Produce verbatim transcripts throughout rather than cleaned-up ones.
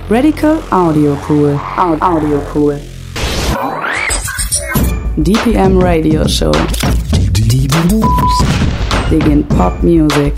Radical Audio Pool. Audio Pool. D P M Radio Show. Digging Pop Music.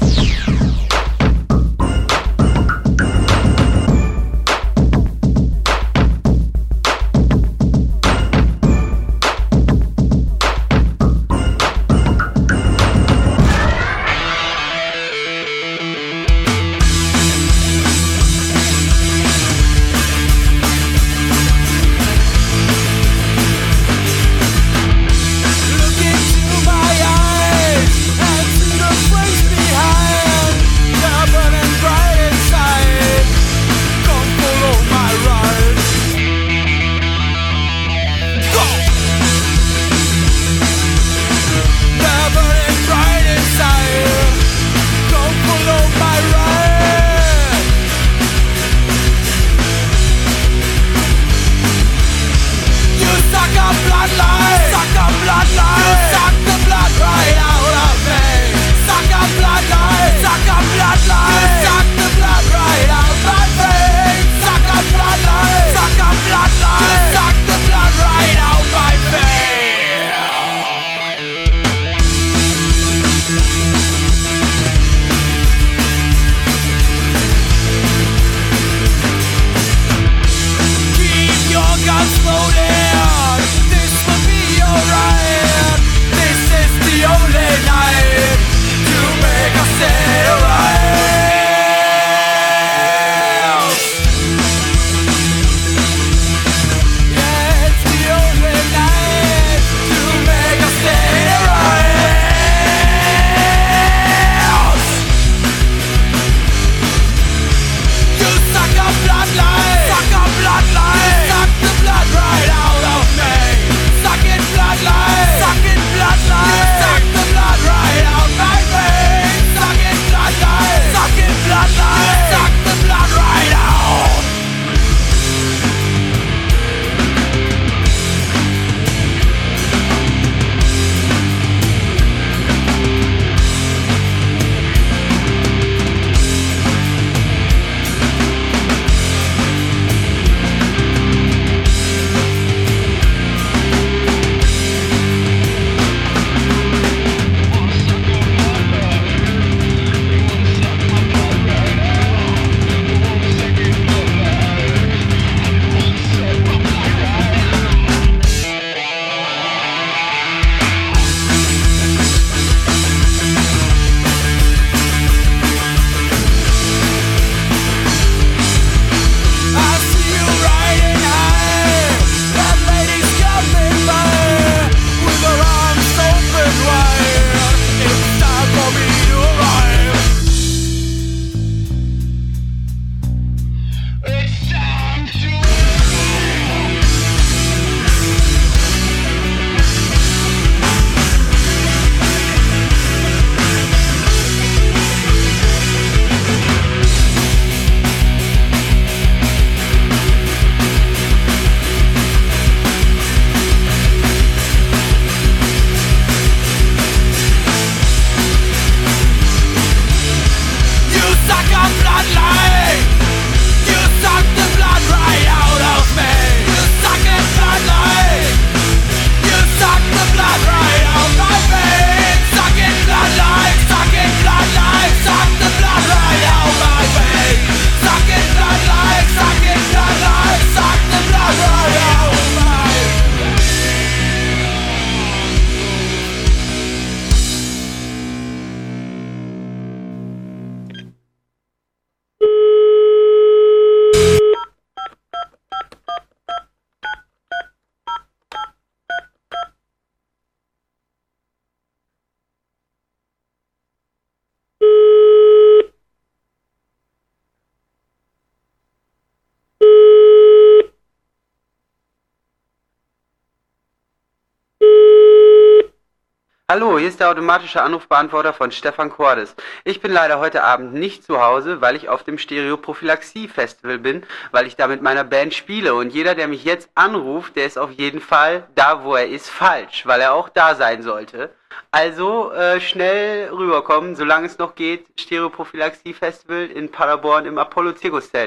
Hallo, hier ist der automatische Anrufbeantworter von Stefan Cordes. Ich bin leider heute Abend nicht zu Hause, weil ich auf dem Stereoprophylaxie-Festival bin, weil ich da mit meiner Band spiele. Und jeder, der mich jetzt anruft, der ist auf jeden Fall da, wo er ist, falsch, weil er auch da sein sollte. Also äh, schnell rüberkommen, solange es noch geht. Stereoprophylaxie-Festival in Paderborn im Apollo-Zirkuszelt.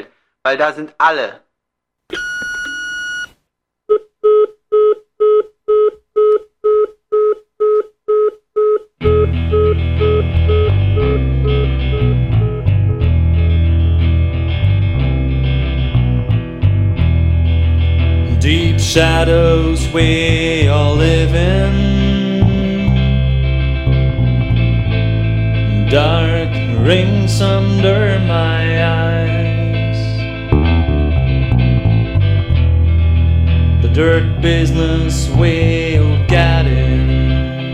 weil da sind alle. Deep shadows we all live in, dark rings under my eyes. The dirt business we'll get in.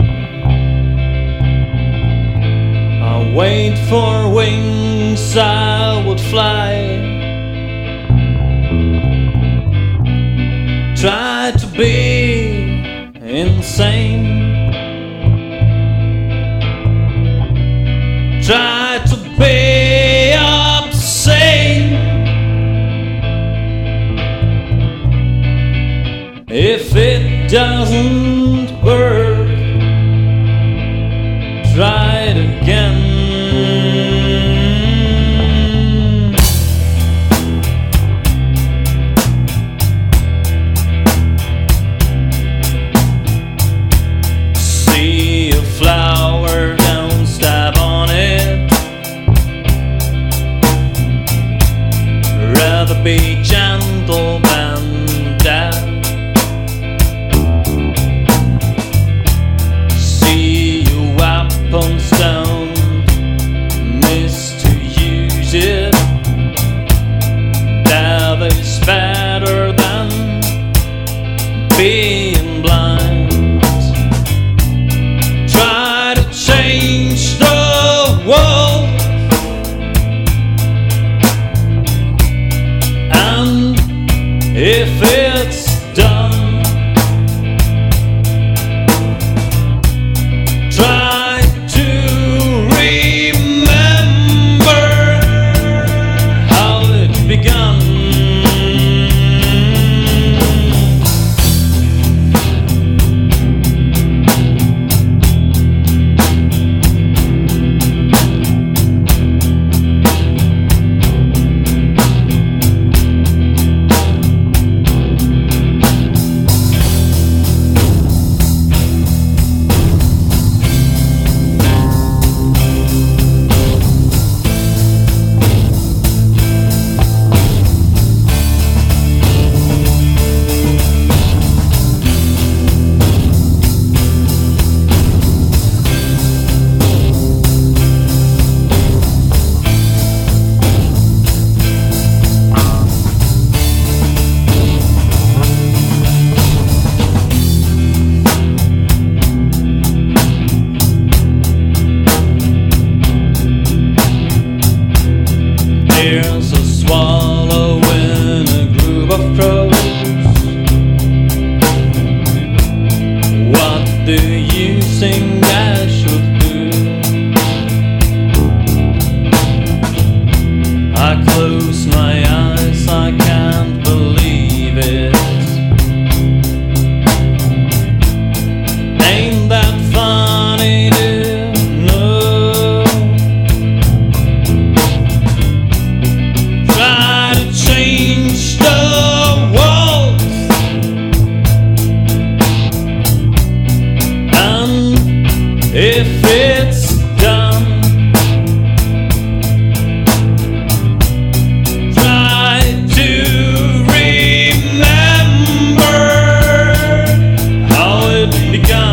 I wait for wings I would fly. Try to be insane. Try to be obscene. If it doesn't work, try it again. Flower, don't step on it. Rather be gentle than dead. See your weapons, don't miss to use it. That is better than being blind. Change the world, and if it's done, try to remember how it began. There's a swallow in a group of crows. What do you think I should do? I close my eyes, I can't believe it. Ain't that funny, dear? No. Try to change the world, and if it's done, try to remember how it began.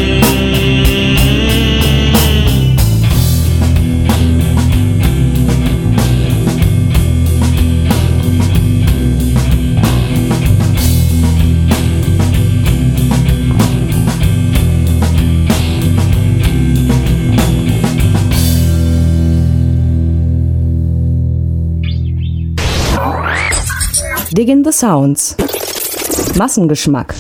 Diggin' the Sounds. Massengeschmack.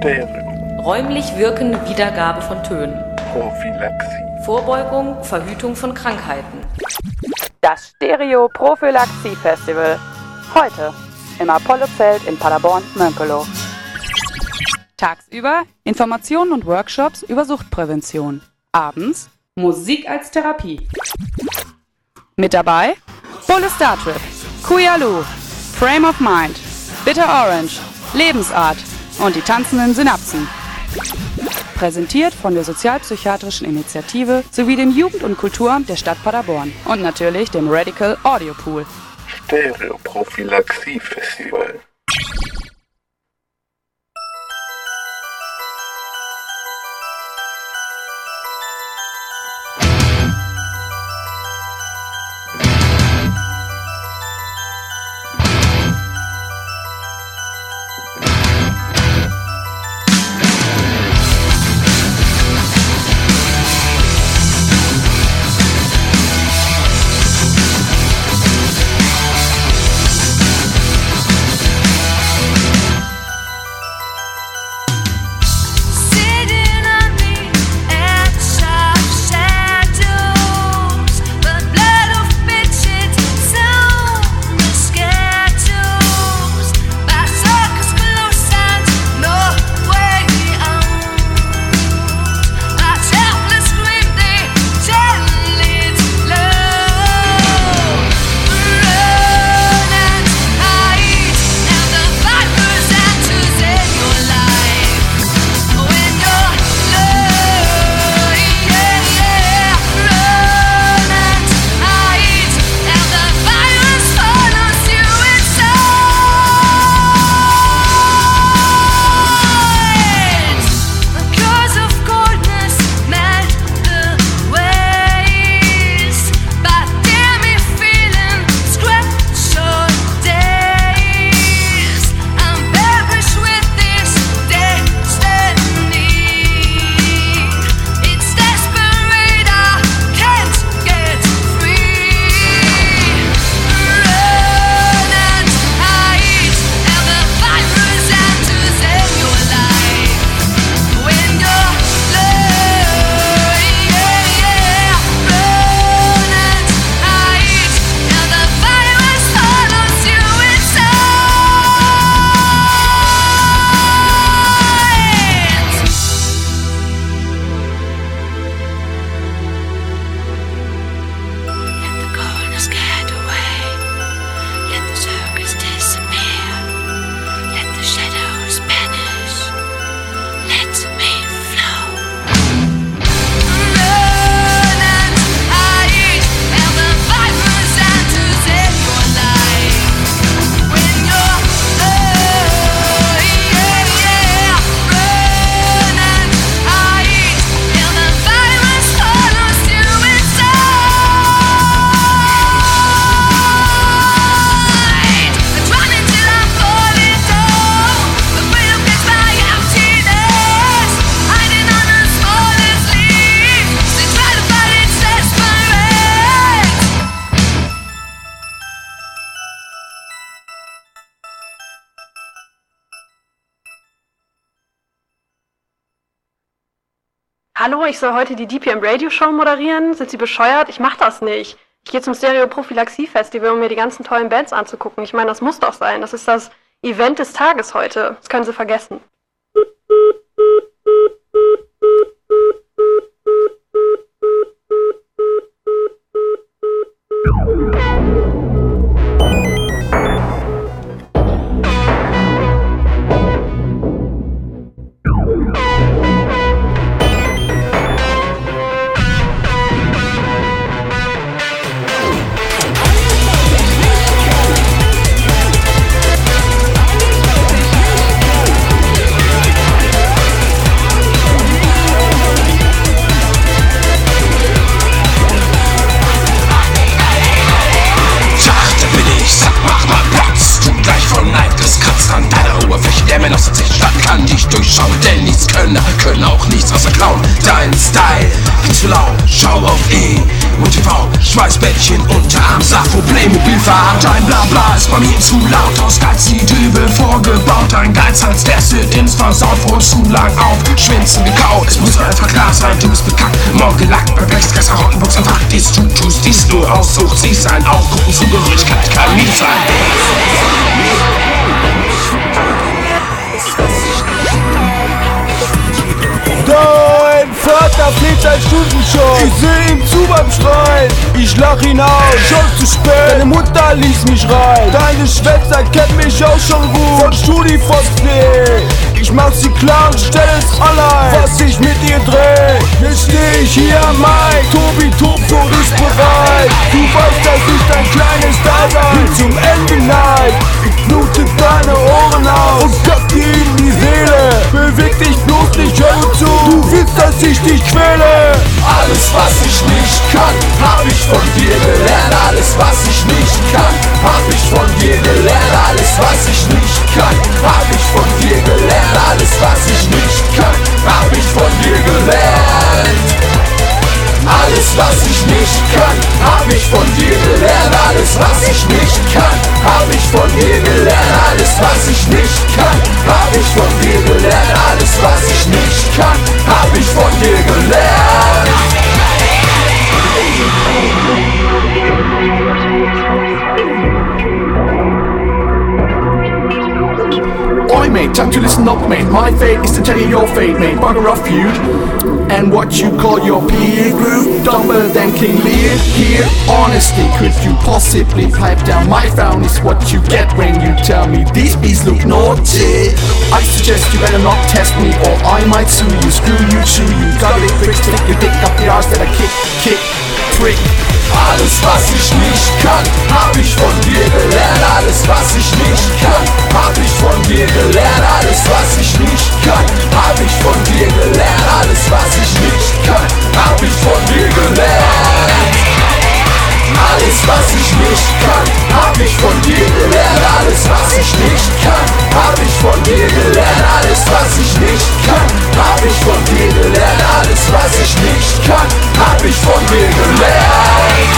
Stereo. Räumlich wirkende Wiedergabe von Tönen. Prophylaxie. Vorbeugung, Verhütung von Krankheiten. Das Stereo-Prophylaxie-Festival. Heute im Apollo-Zelt in Paderborn-Mönckeloh. Tagsüber Informationen und Workshops über Suchtprävention. Abends Musik als Therapie. Mit dabei Bulle Star Trip, Kuyalu, Frame of Mind, Bitter Orange, Lebensart und die tanzenden Synapsen. Präsentiert von der Sozialpsychiatrischen Initiative sowie dem Jugend- und Kulturamt der Stadt Paderborn und natürlich dem Radical Audio Pool. Stereo-Prophylaxie-Festival. Hallo, ich soll heute die D P M Radio Show moderieren. Sind Sie bescheuert? Ich mach das nicht. Ich gehe zum Stereo-Prophylaxie-Festival, um mir die ganzen tollen Bands anzugucken. Ich meine, das muss doch sein. Das ist das Event des Tages heute. Das können Sie vergessen. Schweißbändchen unterarm, Safo, Playmobil verarmt. Dein Blabla ist bei mir zu laut, aus Geiz die Dübel vorgebaut. Ein Geizhals, der Sit-ins versaut, wohl zu lang auf Schwänzen gekaut. Es muss einfach klar sein, du bist bekackt, morgen gelackt, perplex, Geister, Rottenbox, einfach dies, du tust dies nur aus, sucht sie sein, aufgucken, Zugehörigkeit kann nie sein. Dein Vater fleht seit Stunden schon. Ich seh ihm zu beim Schreien. Ich lach ihn aus, schon zu spät. Deine Mutter ließ mich rein. Deine Schwester kennt mich auch schon gut von StudiVox.de. Ich mach sie klar und stell es online, was ich mit ihr dreh. Jetzt steh ich hier am Mic, Tobi Tobtod ist bereit. Du weißt, dass ich dein kleines Dasein bis zum Ende neig. Ich blute deine Ohren aus und kack dir in die Seele. Beweg dich bloß nicht, hör nur zu. Du willst, dass ich dich quäle. Alles, was ich nicht kann, hab ich von dir gelernt. Alles, was ich nicht kann, hab ich von dir gelernt. Alles, was ich nicht kann, hab ich von dir gelernt. Alles, was ich nicht kann, hab ich von dir gelernt. Alles, was ich nicht kann, hab ich von dir gelernt. Alles, was ich nicht kann, hab ich von dir gelernt. Alles, was ich nicht kann, hab ich von dir gelernt. Alles, was ich nicht kann, hab ich von dir gelernt. Oi mate, time to listen up mate. My fate is to tell you your fate mate. Bugger off you and what you call your peer group, dumber than King Lear. Here, honestly, could you possibly pipe down? My frown is what you get when you tell me these bees look naughty. I suggest you better not test me or I might sue you. Screw you, chew you, gully pricks, stick your dick up the arse that I kick, kick, prick. Alles, was ich nicht kann, hab ich von dir gelernt. Alles, was ich nicht kann, hab ich von dir gelernt. Alles, was ich nicht kann, hab ich von dir gelernt. Alles, was ich nicht kann, hab ich von dir gelernt. Alles, was ich nicht kann, hab ich von dir gelernt. Alles, was ich nicht kann, hab ich von dir gelernt. Alles, was ich nicht kann, hab ich von dir gelernt. Alles, was ich nicht kann, hab ich von dir gelernt.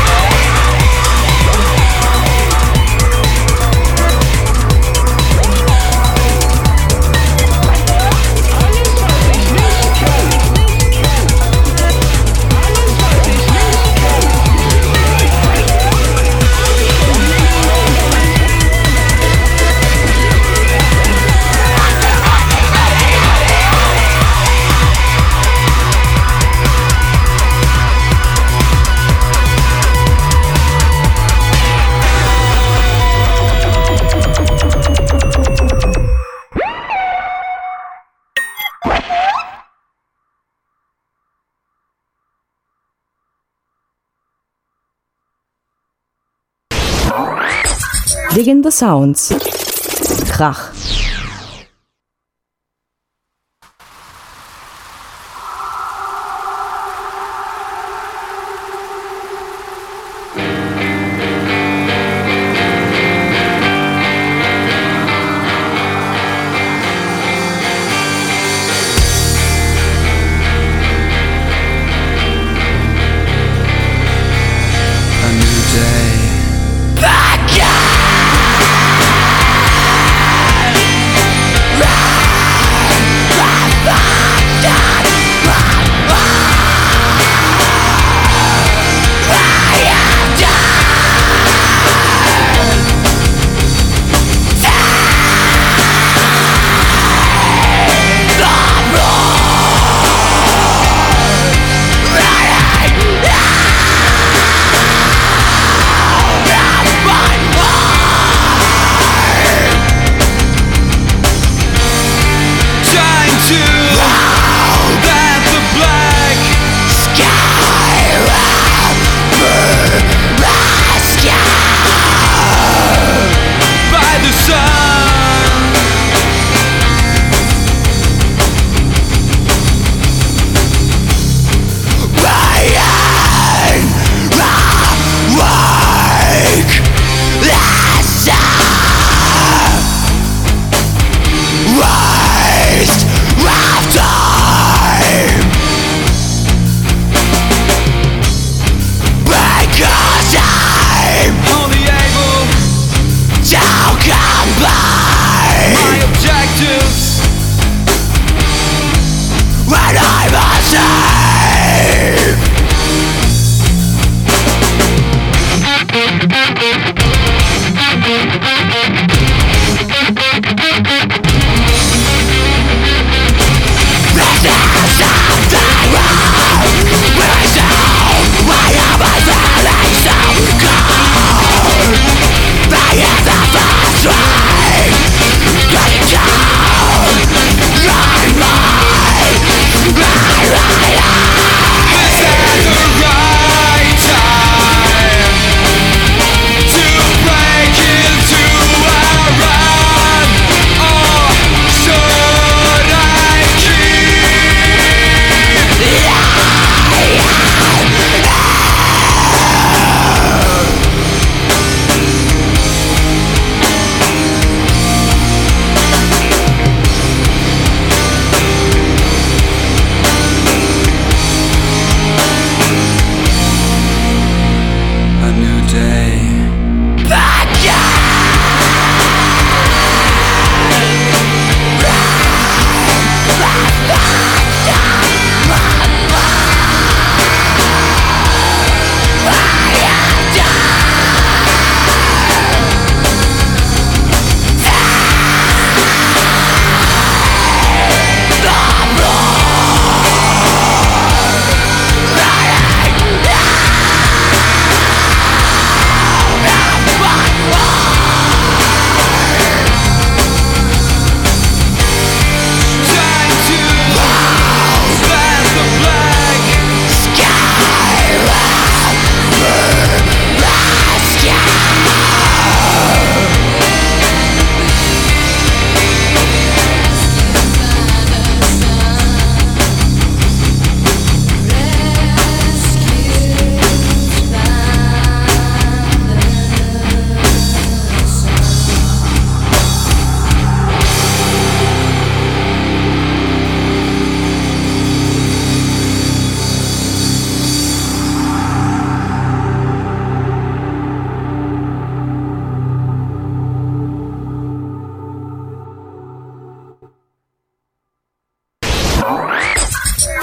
Digging the Sounds. Krach. A new day.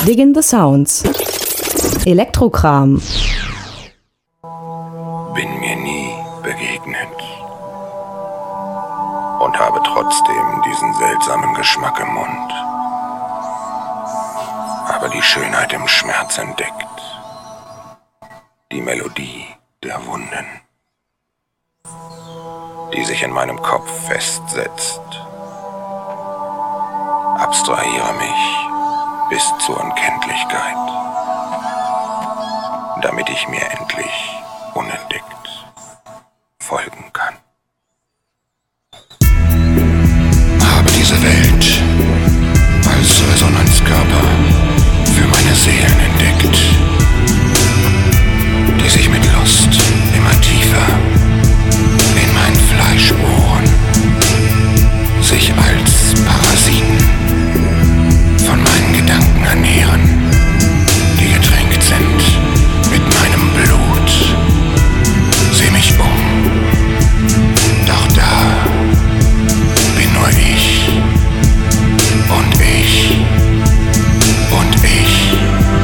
Digging the Sounds. Elektrokram. Bin mir nie begegnet und habe trotzdem diesen seltsamen Geschmack im Mund. Aber die Schönheit im Schmerz entdeckt, die Melodie der Wunden, die sich in meinem Kopf festsetzt. Abstrahiere mich bis zur Unkenntlichkeit, damit ich mir endlich unentdeckt folgen kann. Habe diese Welt als Resonanzkörper für meine Seelen entdeckt, die sich mit Lust immer tiefer in mein Fleisch bohren, sich als Parasiten von meinen Gedanken ernähren, die getränkt sind mit meinem Blut. Seh mich um, doch da bin nur ich und ich und ich.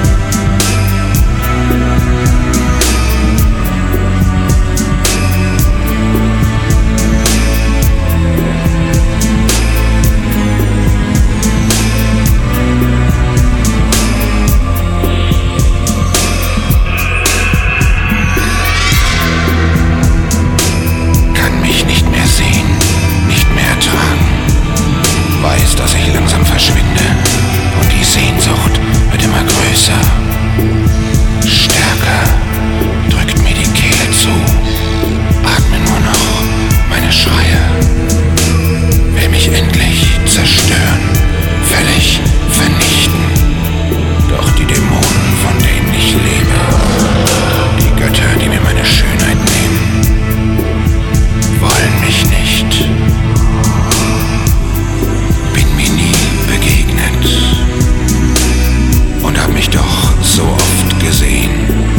Weiß, dass ich langsam verschwinde und die Sehnsucht wird immer größer, stärker, drückt mir die Kehle zu, atme nur noch meine Schreie, will mich endlich zerstören, völlig vernichten, doch die Dämonen, von denen ich lebe, die Götter, die mir meine Schönheit nehmen, wollen mich nicht. Und hab mich doch so oft gesehen.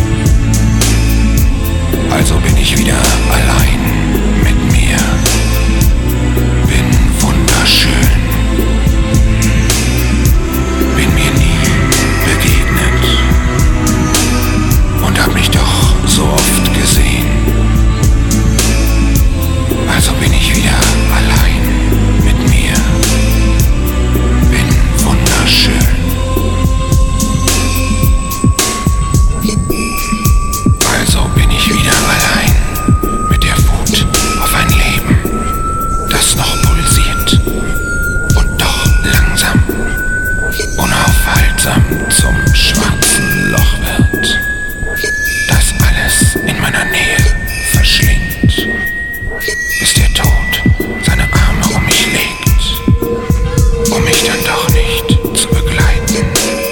Also bin ich wieder allein mit mir. Bin wunderschön. Bin mir nie begegnet. Und hab mich doch so oft gesehen. Also bin ich wieder allein mit mir. Bin wunderschön. Also bin ich wieder allein mit der Wut auf ein Leben, das noch pulsiert und doch langsam, unaufhaltsam zum schwarzen Loch wird, das alles in meiner Nähe verschlingt, bis der Tod seine Arme um mich legt, um mich dann doch nicht zu begleiten.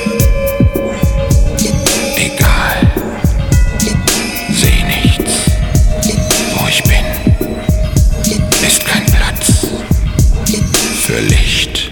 Egal, seh nichts, wo ich bin, ist kein Platz für Licht.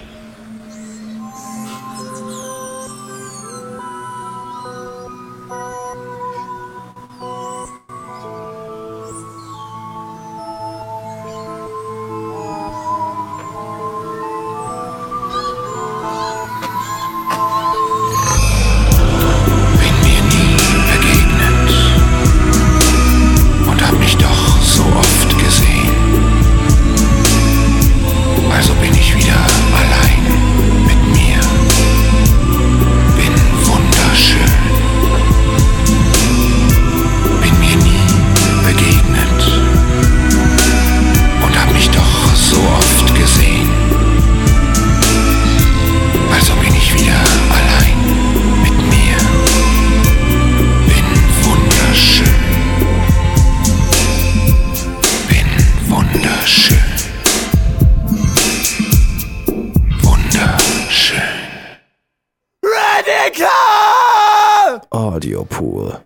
Audiopool.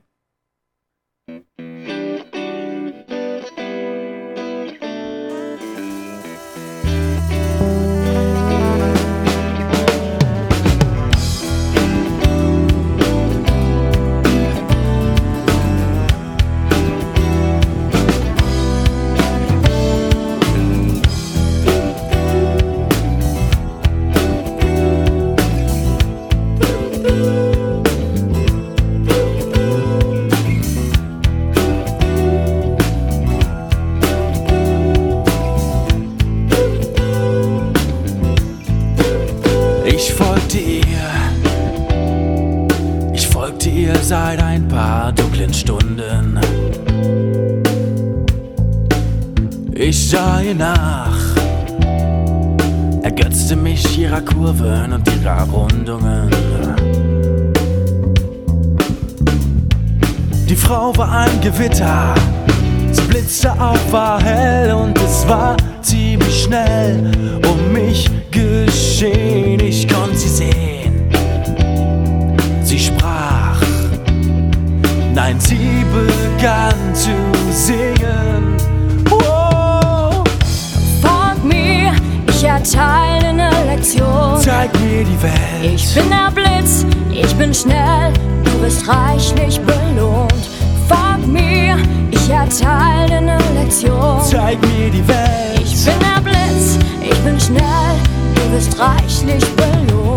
Ich sah ihr nach, ergötzte mich ihrer Kurven und ihrer Rundungen. Die Frau war ein Gewitter, sie blitzte auf, war hell und es war ziemlich schnell um mich geschehen. Ich konnte sie sehen, sie sprach, nein, sie begann zu singen. Oh. Folg mir, ich erteile eine Lektion. Zeig mir die Welt. Ich bin der Blitz, ich bin schnell, du wirst reichlich belohnt. Folg mir, ich erteile eine Lektion. Zeig mir die Welt. Ich bin der Blitz, ich bin schnell, du wirst reichlich belohnt.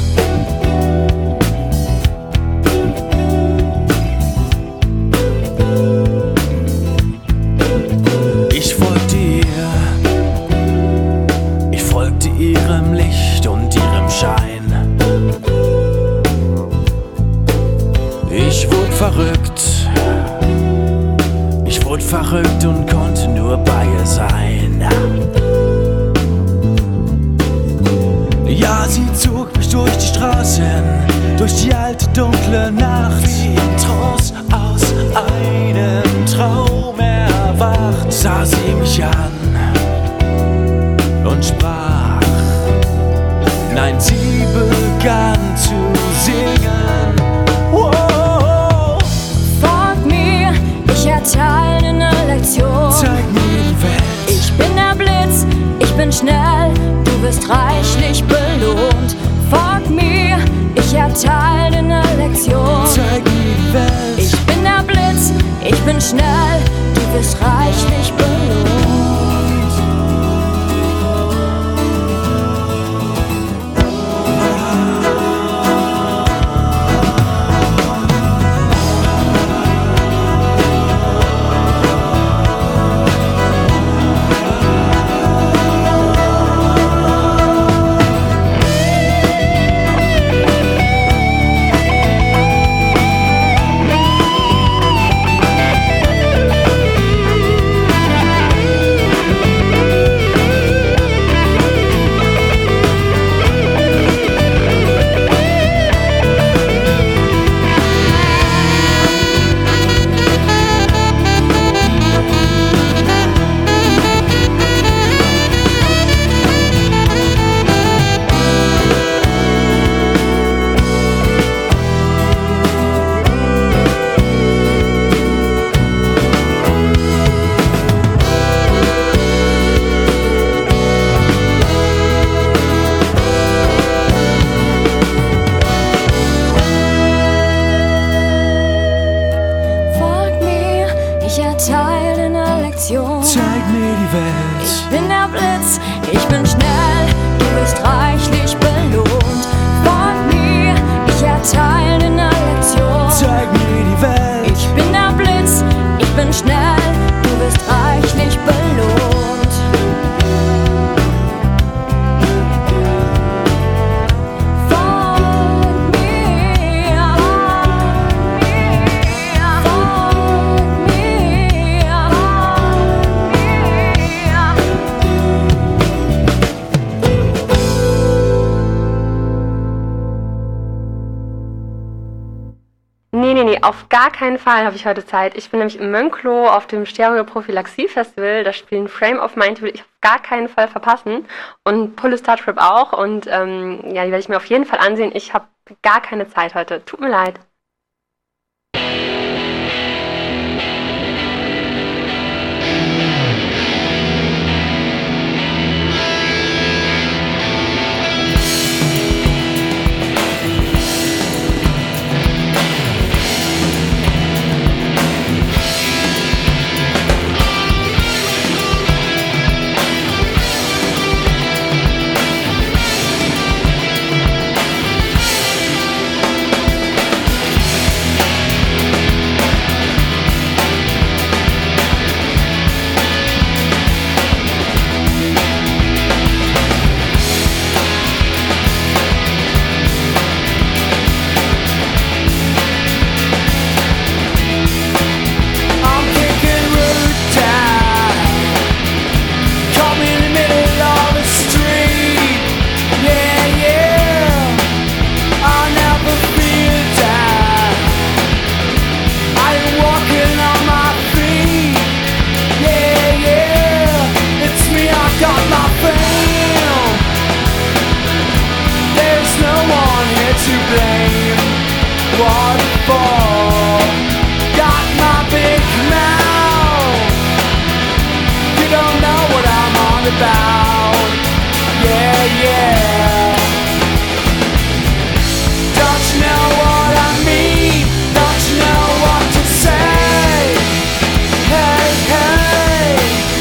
Ich folgte ihr, ich folgte ihrem Licht und ihrem Schein. Ich wurde verrückt, ich wurde verrückt und konnte nur bei ihr sein. Ja, sie zog mich durch die Straßen, durch die alte dunkle Nacht, wie in Trance aus einem Traum erwacht. Sah sie mich an und sprach, nein, sie begann zu singen. Wow. Folg mir, ich erteile eine Lektion. Zeig mir die Welt. Ich bin der Blitz, ich bin schnell, du wirst reichlich belohnt. Folg mir, ich erteile eine Lektion. Zeig mir die Welt. Ich bin der Blitz, ich bin schnell, du wirst reichlich belohnt. Auf gar keinen Fall habe ich heute Zeit. Ich bin nämlich in Mönklo auf dem Stereo-Prophylaxie-Festival. Da spielen Frame of Mind, die will ich auf gar keinen Fall verpassen. Und Pull a Star Trip auch. Und ähm, ja, die werde ich mir auf jeden Fall ansehen. Ich habe gar keine Zeit heute. Tut mir leid. about. Yeah, yeah. Don't you know what I mean? Don't you know what to say? Hey, hey.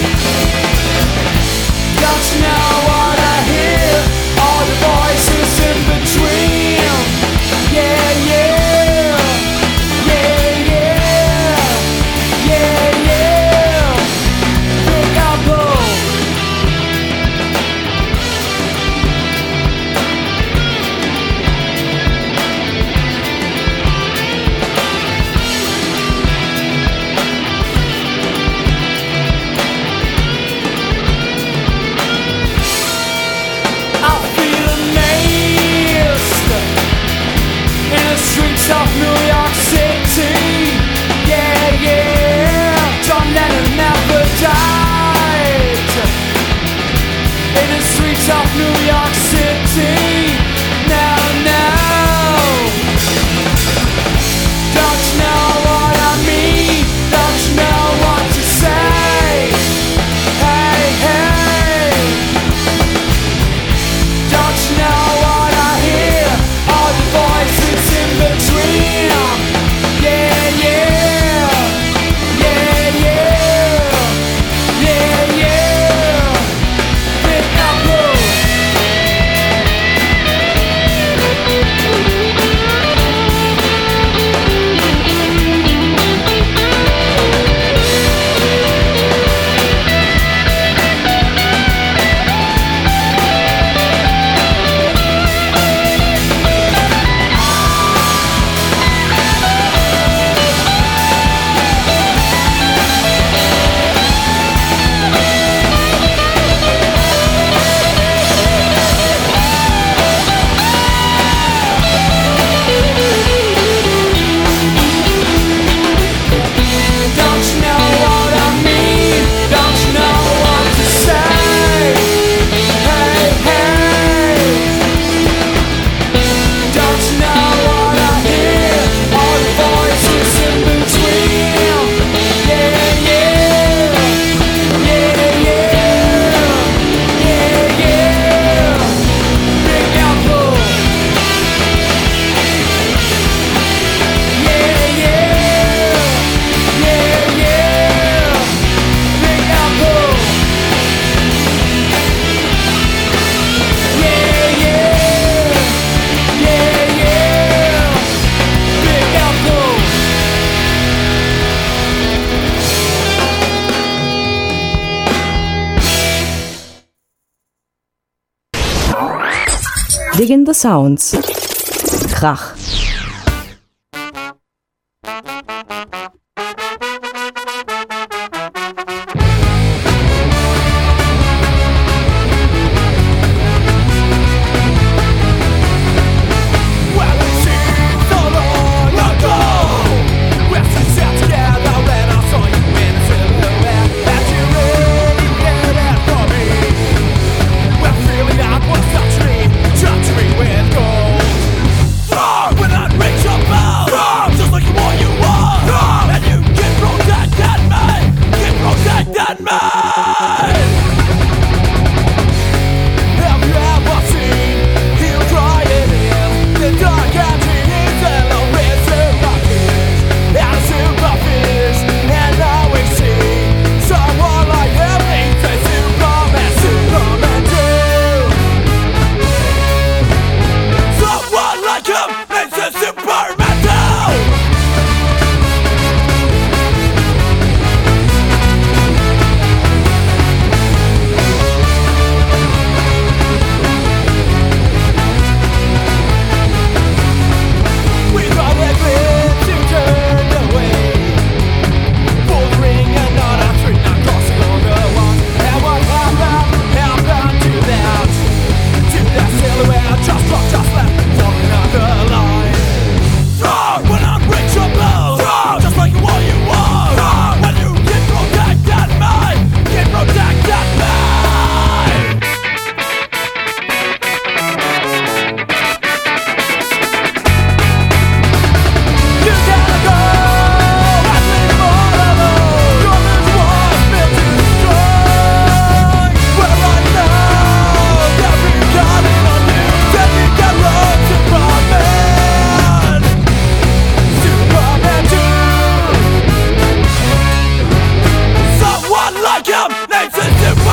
Don't you know what I hear? All the voices in between. Yeah, yeah. Yeah, yeah. Yeah, yeah. Big Apple. I feel amazed in the streets of New York City. Yeah, yeah. John Lennon never died in the streets of New York City. No, no. Don't you know what I mean? Don't you know what to say? Hey, hey. Don't you know what I hear? All the voices in between. Yeah, yeah. Yeah, yeah. Yeah, yeah. Big Apple. Don't you know what I mean? Don't you know what to say? Hey, hey. Don't you know what I hear? All the voices in between. Yeah, yeah. Yeah, yeah. Yeah, yeah. Big Apple. Yeah, yeah. Yeah, yeah. Big Apple. Yeah, yeah. Yeah, yeah. Big Apple. Digging the Sounds. Krach. Well, it seems so long ago. Well, we sat together when I saw you in a silhouette. That you really cared for me. Well, feeling that was touch me, touch me with gold. Oh, when I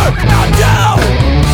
work I do.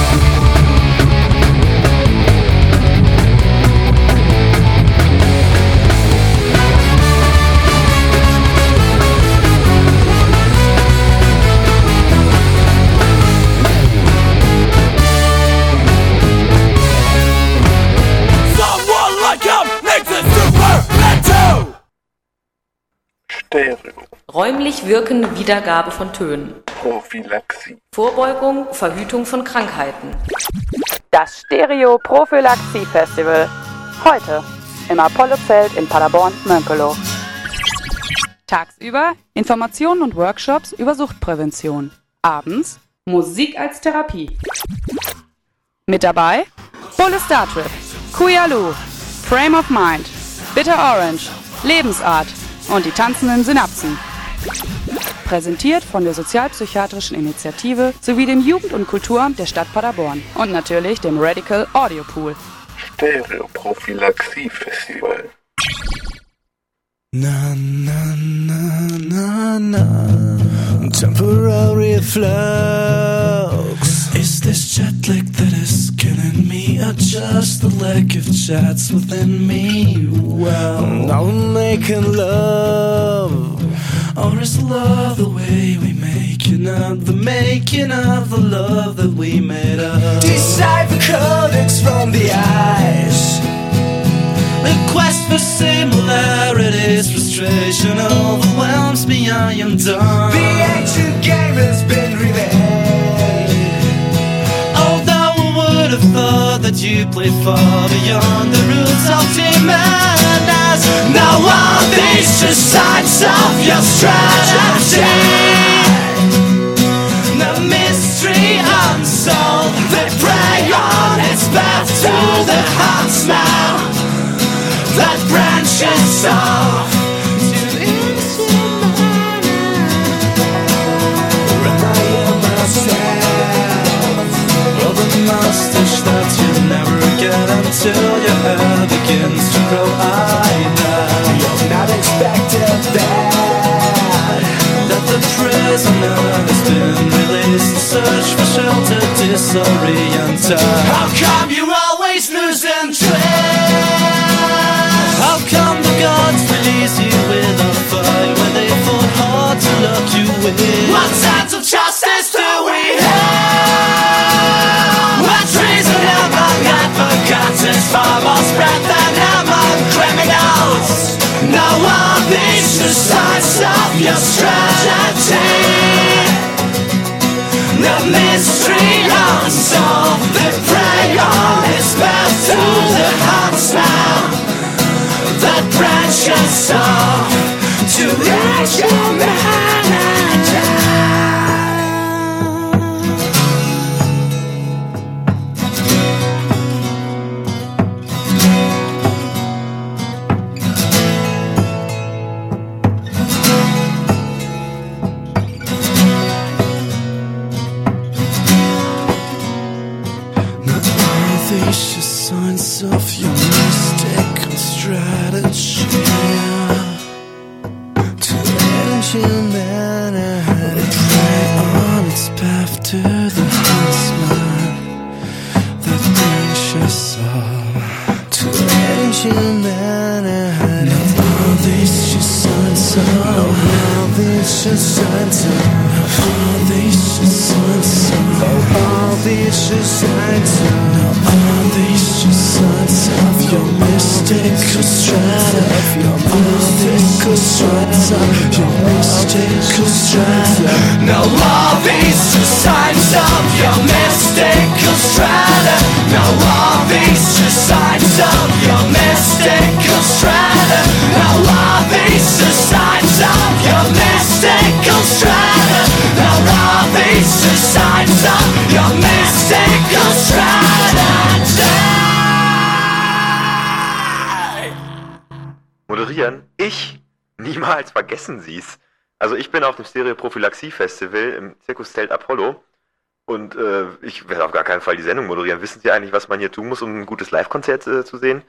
Stereo. Räumlich wirkende Wiedergabe von Tönen. Prophylaxie. Vorbeugung, Verhütung von Krankheiten. Das Stereo-Prophylaxie-Festival. Heute im Apollo-Zelt in Paderborn-Mönckeloh. Tagsüber Informationen und Workshops über Suchtprävention. Abends Musik als Therapie. Mit dabei Bulle Startrip, Kuyalu, Frame of Mind, Bitter Orange, Lebensart und die tanzenden Synapsen. Präsentiert von der Sozialpsychiatrischen Initiative sowie dem Jugend- und Kulturamt der Stadt Paderborn und natürlich dem Radical Audio Pool. Stereo-Prophylaxie-Festival. Na na na na na, temporary flux. Is this jet lag that is killing me, or just the lack of chats within me? Well, now we're making love, or is love the way we making up, the making of the love that we made up? Decipher codex from the eyes. The quest for similarities, frustration overwhelms me, I am done. The ancient game has been remade. Although I would have thought that you played far beyond the rules of demons. Now all these just signs of your strategy. The mystery unsolved, they prey on its path to the heart's mouth that branches off to into remind myself of the mustache that you never get until your hair begins to grow. I know you're not expected that that the prisoner has been released to search for shelter, disoriented. How come you always losing track? How come the gods release you with a fire when they fought hard to lock you in? What sense of justice do we have? When treason among advocates far more spread than among criminals. Now all these are signs of your strategy. The mystery unsolved, the prey on its path to the heart's mouth that branches off to let your man Not all these just signs of your mystical strategy to end humanity, prey on its path to the huntsman that branches off to end humanity. Not all these just signs of, not all these just signs of, not all these just signs of, not all these just signs of, not all these just signs of your mystical strata, your mystical strata, your mystical strata. Now all these are signs of your mystical strata. Now all these are signs of your mystical strata. Now all these are signs of your mystical strata. Now all these are signs of your mystical strata. Moderieren? Ich? Niemals, vergessen Sie's. Also ich bin auf dem Stereo-Prophylaxie-Festival im Zirkuszelt Apollo und äh, ich werde auf gar keinen Fall die Sendung moderieren. Wissen Sie eigentlich, was man hier tun muss, um ein gutes Live-Konzert äh, zu sehen?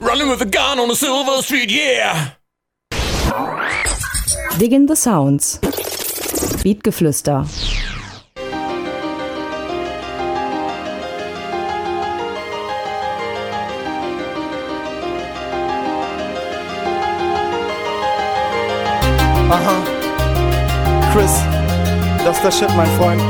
running with a gun on a silver street, yeah. Diggin' the Sounds. Beatgeflüster. Aha. Chris, das ist der Shit, mein Freund.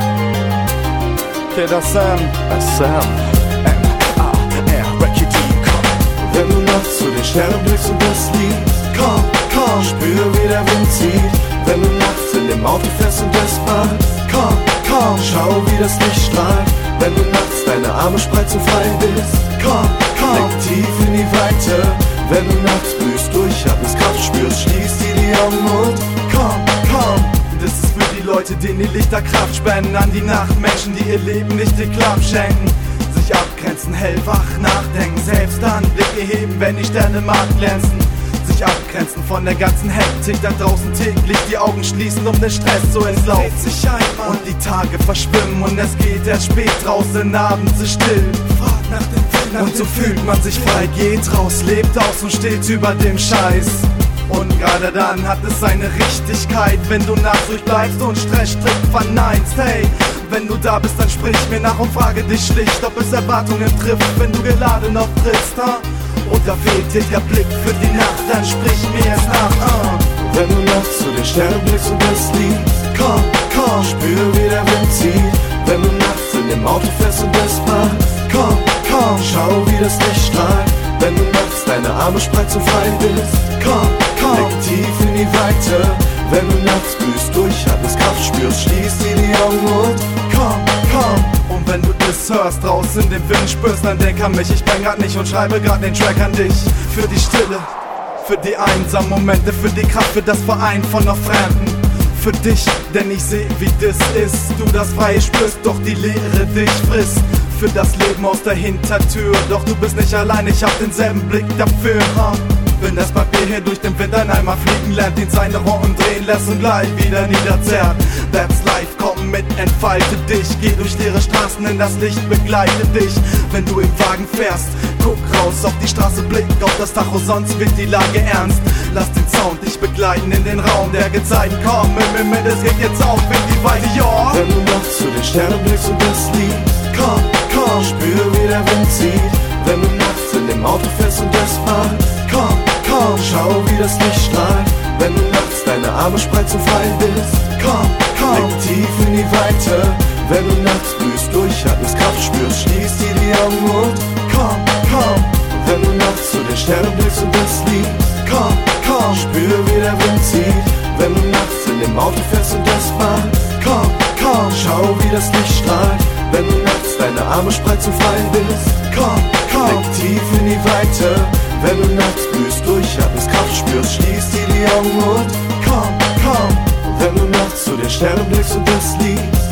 Okay, das ist Sam. Das ist Sam. M A R, Recce D, komm. Wenn du nachts zu den Sternen blickst und das liest, komm, komm, spür wie der Wind zieht. Wenn du nachts in dem Auto fährst und es brennt, komm, komm, schau wie das Licht strahlt. Wenn du nachts deine Arme spreizt und frei bist, komm, komm, blick tief in die Weite. Wenn du nachts blühst, durchatmest, Kraft spürst, schließ dir die Augen und komm, komm. Das ist für die Leute, denen die Lichter Kraft spenden. An die Nachtmenschen, die ihr Leben nicht den Klapp schenken. Sich abgrenzen, hellwach nachdenken. Selbst dann Blick erheben, wenn die Sterne im Markt glänzen. Sich abgrenzen von der ganzen Hektik da draußen täglich. Die Augen schließen, um den Stress zu entlaufen. Sich einmal und die Tage verschwimmen. Und es geht erst spät draußen, abends ist still. Frag nach dem Sinn, nach und so fühlt man sich frei. Geht raus, lebt aus und steht über dem Scheiß. Und gerade dann hat es seine Richtigkeit, wenn du nachts ruhig bleibst und Stress strikt verneinst. Hey, wenn du da bist, dann sprich mir nach und frage dich schlicht, ob es Erwartungen trifft, wenn du geladen auftrittst, ha? Oder fehlt dir der Blick für die Nacht, dann sprich mir es nach, uh. Wenn du nachts zu den Sternen blickst und es liest, komm, komm, spür wie der Wind zieht. Wenn du nachts in dem Auto fährst und es brennt, komm, komm, schau wie das Licht strahlt. Wenn du nachts deine Arme spreizt und frei bist, komm, komm, blick tief in die Weite. Wenn du nachts blühst, durchatmest, Kraft spürst, schließ dir die Augen und komm, komm. Und wenn du das hörst, draußen den Wind spürst, dann denk an mich. Ich bin grad nicht und schreibe grad den Track an dich. Für die Stille, für die einsamen Momente, für die Kraft, für das Verein von noch Fremden. Für dich, denn ich seh, wie das ist. Du das Freie spürst, doch die Leere dich frisst. Für das Leben aus der Hintertür, doch du bist nicht allein, ich hab denselben Blick dafür. Wenn das Papier hier durch den Wind einmal fliegen lernt, ihn seine Runden drehen lässt und gleich wieder niederzerrt. That's life, komm mit, entfalte dich. Geh durch leere Straßen, in das Licht begleite dich. Wenn du im Wagen fährst, guck raus auf die Straße, blick auf das Tacho, sonst wird die Lage ernst. Lass den Sound dich begleiten in den Raum der Gezeiten. Komm, mit mir mit, es geht jetzt auf in die Weite, ja. Wenn du nachts zu den Sternen blickst und es liegt, komm, komm, spür wie der Wind zieht. Wenn du nachts in dem Auto fährst und es brennt, komm, komm, schau wie das Licht strahlt. Wenn du nachts deine Arme spreizt und frei bist, komm, komm, blick tief in die Weite. Wenn du nachts blühst, durchatmest, Kraft spürst, schließ dir die Augen und komm, komm. Wenn du nachts zu den Sternen blickst und es liegt, komm, komm, spür wie der Wind zieht. Wenn du nachts in dem Auto fährst und es brennt, komm, komm, schau wie das Licht strahlt. Wenn du nachts deine Arme spreizt und frei bist, komm, komm, blick tief in die Weite. Wenn du nachts blühst, durchatmest, Kraft spürst, schließ dir die Augen und komm, komm. Wenn du nachts zu den Sternen blickst und es liest,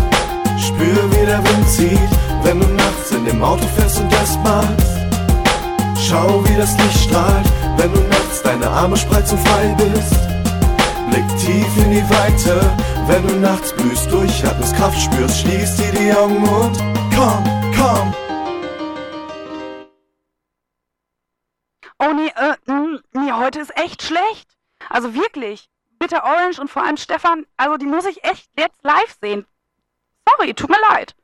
spür wie der Wind zieht. Wenn du nachts in dem Auto fährst und es brennt, schau wie das Licht strahlt. Wenn du nachts deine Arme spreizt und frei bist, blick tief in die Weite. Wenn du nachts blühst, durchatmest, Kraft spürst, schließ dir die Augen und komm, komm. Oh nee, äh, nee, heute ist echt schlecht. Also wirklich. Bitte Orange und vor allem Stefan, also die muss ich echt jetzt live sehen. Sorry, tut mir leid.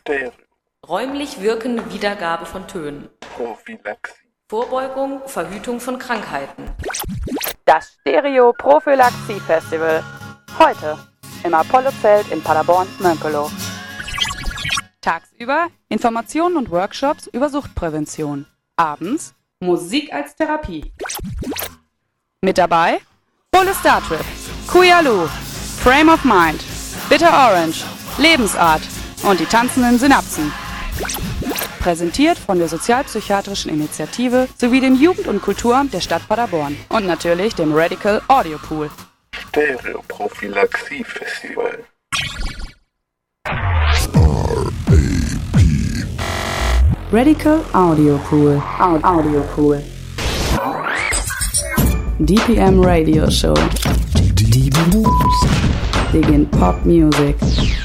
Stereo. Räumlich wirkende Wiedergabe von Tönen. Prophylaxie. Vorbeugung, Verhütung von Krankheiten. Das Stereo-Prophylaxie-Festival. Heute im Apollo-Zelt in Paderborn-Mönckeloh. Tagsüber Informationen und Workshops über Suchtprävention. Abends Musik als Therapie. Mit dabei Bulle Startrip, Kuyalu, Frame of Mind, Bitter Orange, Lebensart und die tanzenden Synapsen. Präsentiert von der Sozialpsychiatrischen Initiative sowie dem Jugend- und Kulturamt der Stadt Paderborn und natürlich dem Radical Audio Pool. Stereo-Prophylaxie-Festival. Radical Audio Pool. Audio Pool. D P M Radio Show. Digging Pop Music.